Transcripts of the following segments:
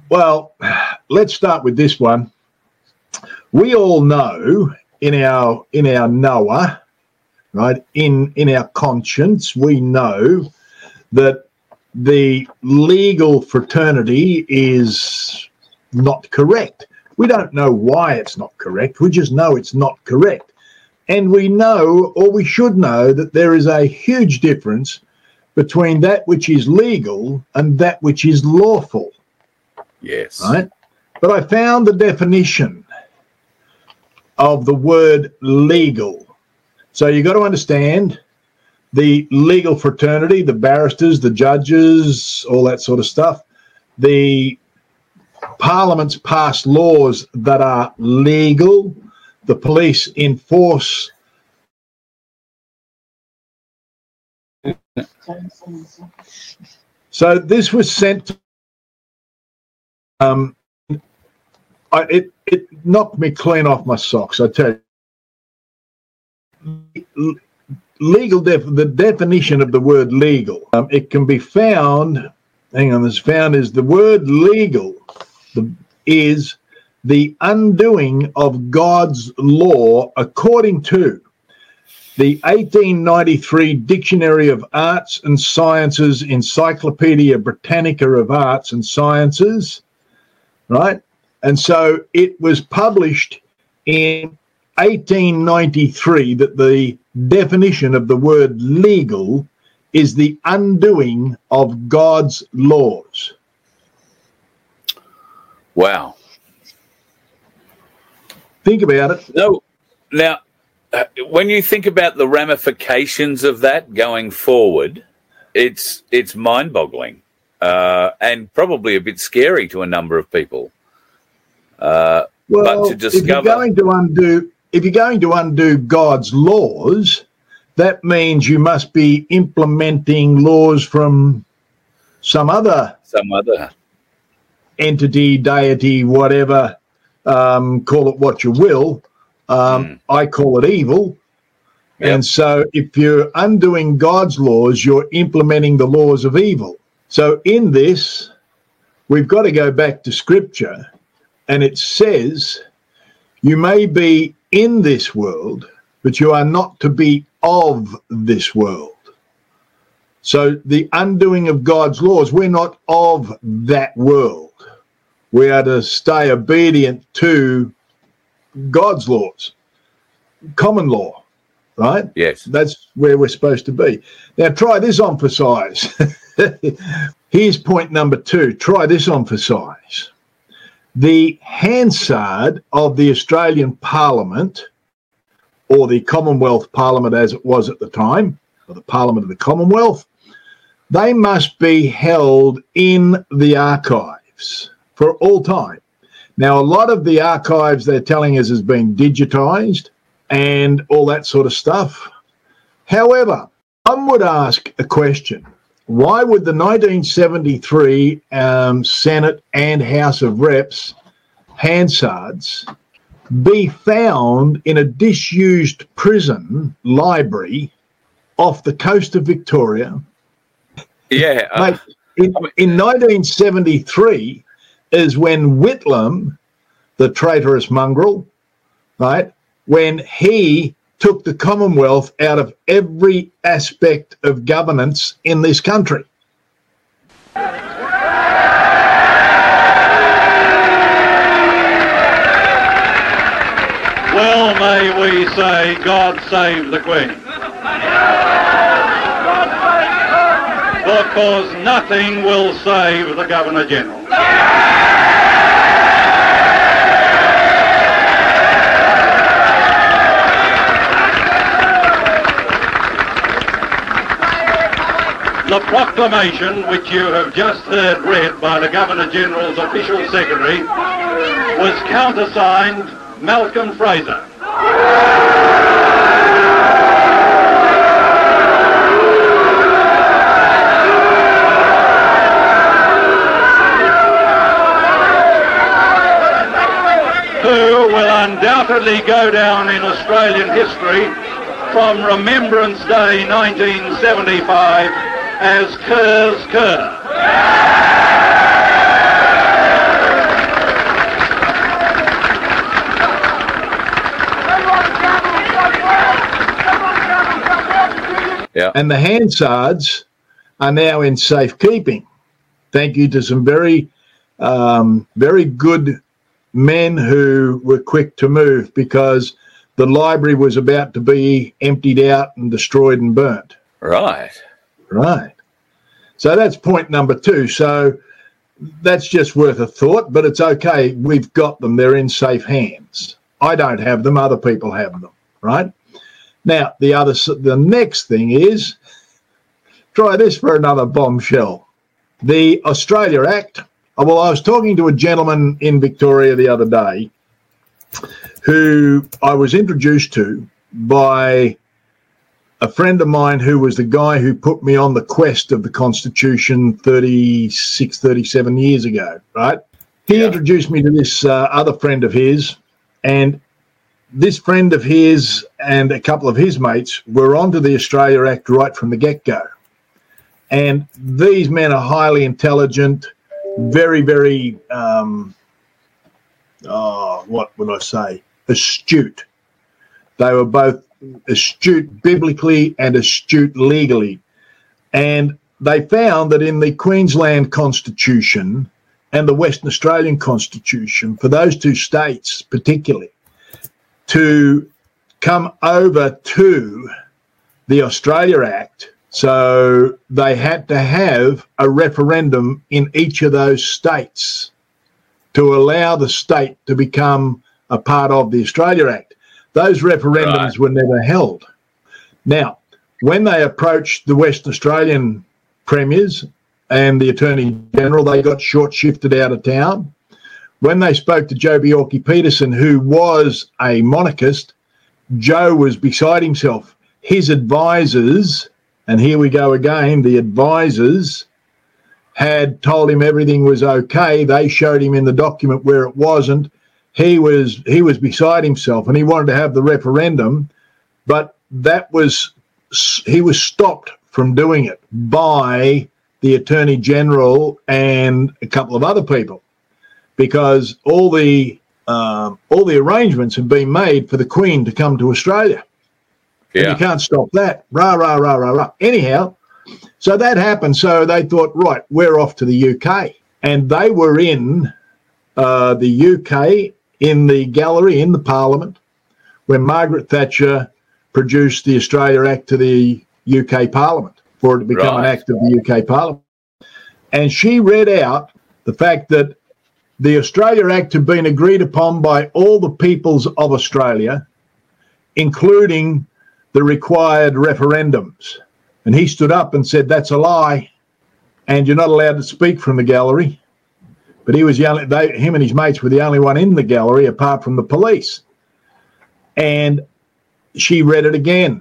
Well, let's start with this one. We all know in our knower, right, in our conscience, we know that the legal fraternity is not correct. We don't know why it's not correct. We just know it's not correct. And we know, or we should know, that there is a huge difference between that which is legal and that which is lawful. Yes. Right? But I found the definition of the word legal. So you've got to understand the legal fraternity, the barristers, the judges, all that sort of stuff. The parliaments pass laws that are legal. The police enforce so this was sent it knocked me clean off my socks, I tell you. The definition of the word legal, it can be found, is the word legal is the undoing of God's law according to the 1893 Dictionary of Arts and Sciences, Encyclopedia Britannica of Arts and Sciences, right? And so it was published in 1893 that the definition of the word legal is the undoing of God's laws. Wow. Think about it. No, now, when you think about the ramifications of that going forward, it's mind-boggling and probably a bit scary to a number of people. But to discover, if you're going to undo God's laws, that means you must be implementing laws from some other entity, deity, whatever. Call it what you will. I call it evil. Yep. And so if you're undoing God's laws, you're implementing the laws of evil. So in this, we've got to go back to Scripture, and it says, you may be in this world, but you are not to be of this world. So the undoing of God's laws, we're not of that world. We are to stay obedient to God's laws, common law, right? Yes. That's where we're supposed to be. Now, try this on for size. Here's point number 2. Try this on for size. The Hansard of the Australian Parliament, or the Commonwealth Parliament as it was at the time, or the Parliament of the Commonwealth, they must be held in the archives for all time. Now, a lot of the archives they're telling us has been digitised and all that sort of stuff. However, I would ask a question. Why would the 1973 Senate and House of Reps Hansards be found in a disused prison library off the coast of Victoria? Yeah. Mate, in 1973 is when Whitlam, the traitorous mongrel, right, when he took the Commonwealth out of every aspect of governance in this country. Well, may we say, God save the Queen. Because nothing will save the Governor-General. The proclamation which you have just heard read by the Governor-General's official secretary was countersigned Malcolm Fraser. Who will undoubtedly go down in Australian history from Remembrance Day 1975 as Kerr's Kerr. And the Hansards are now in safekeeping. Thank you to some very, very good men who were quick to move, because the library was about to be emptied out and destroyed and burnt. Right. So that's point number 2. So that's just worth a thought, but it's okay. We've got them. They're in safe hands. I don't have them. Other people have them, right? Now, the next thing is, try this for another bombshell. The Australia Act. Well, I was talking to a gentleman in Victoria the other day who I was introduced to by a friend of mine who was the guy who put me on the quest of the Constitution 36, 37 years ago, right? He introduced me to this other friend of his, and this friend of his and a couple of his mates were onto the Australia Act right from the get-go. And these men are highly intelligent, very, very, what would I say, astute. They were both astute biblically and astute legally. And they found that in the Queensland Constitution and the Western Australian Constitution, for those 2 states particularly, to come over to the Australia Act, so they had to have a referendum in each of those states to allow the state to become a part of the Australia Act. Those referendums were never held. Now, when they approached the Western Australian premiers and the Attorney General, they got short-shifted out of town. When they spoke to Joh Bjelke-Petersen, who was a monarchist, Joe was beside himself. His advisors, and here we go again, the advisors had told him everything was okay. They showed him in the document where it wasn't. He was beside himself, and he wanted to have the referendum, but he was stopped from doing it by the Attorney General and a couple of other people, because all the arrangements have been made for the Queen to come to Australia. Yeah. And you can't stop that. Rah, rah, rah, rah, rah. Anyhow, so that happened. So they thought, right, we're off to the UK. And they were in the UK, in the gallery, in the Parliament, when Margaret Thatcher produced the Australia Act to the UK Parliament for it to become an act of the UK Parliament. And she read out the fact that the Australia Act had been agreed upon by all the peoples of Australia, including the required referendums. And he stood up and said, that's a lie, and you're not allowed to speak from the gallery. But he was him and his mates were the only one in the gallery apart from the police. And she read it again.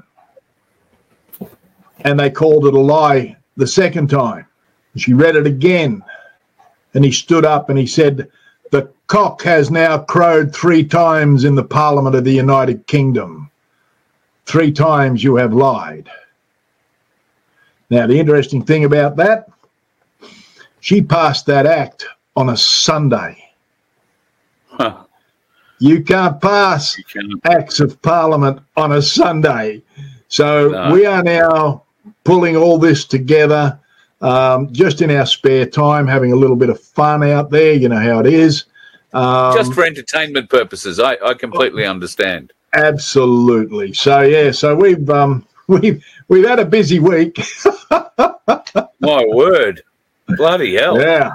And they called it a lie the second time. She read it again. And he stood up and he said, the cock has now crowed 3 times in the Parliament of the United Kingdom. 3 times you have lied. Now, the interesting thing about that, she passed that act on a Sunday. Huh. You can't pass acts of Parliament on a Sunday. So we are now pulling all this together just in our spare time, having a little bit of fun out there. You know how it is. Just for entertainment purposes. I completely understand. Absolutely. So, yeah, so we've had a busy week. My word. Bloody hell. Yeah.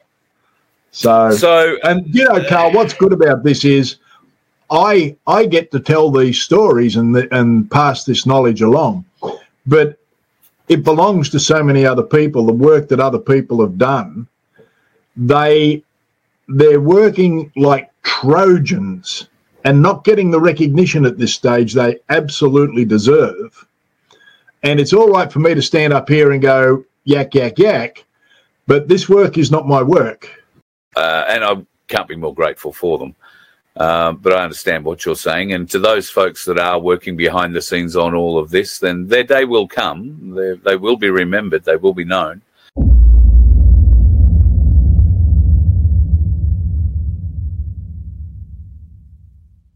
So, and you know, Carl, what's good about this is I get to tell these stories and pass this knowledge along, but it belongs to so many other people. The work that other people have done, they're working like Trojans and not getting the recognition at this stage they absolutely deserve. And it's all right for me to stand up here and go yak, yak, yak, but this work is not my work. And I can't be more grateful for them. But I understand what you're saying. And to those folks that are working behind the scenes on all of this, then their day will come. They will be remembered. They will be known.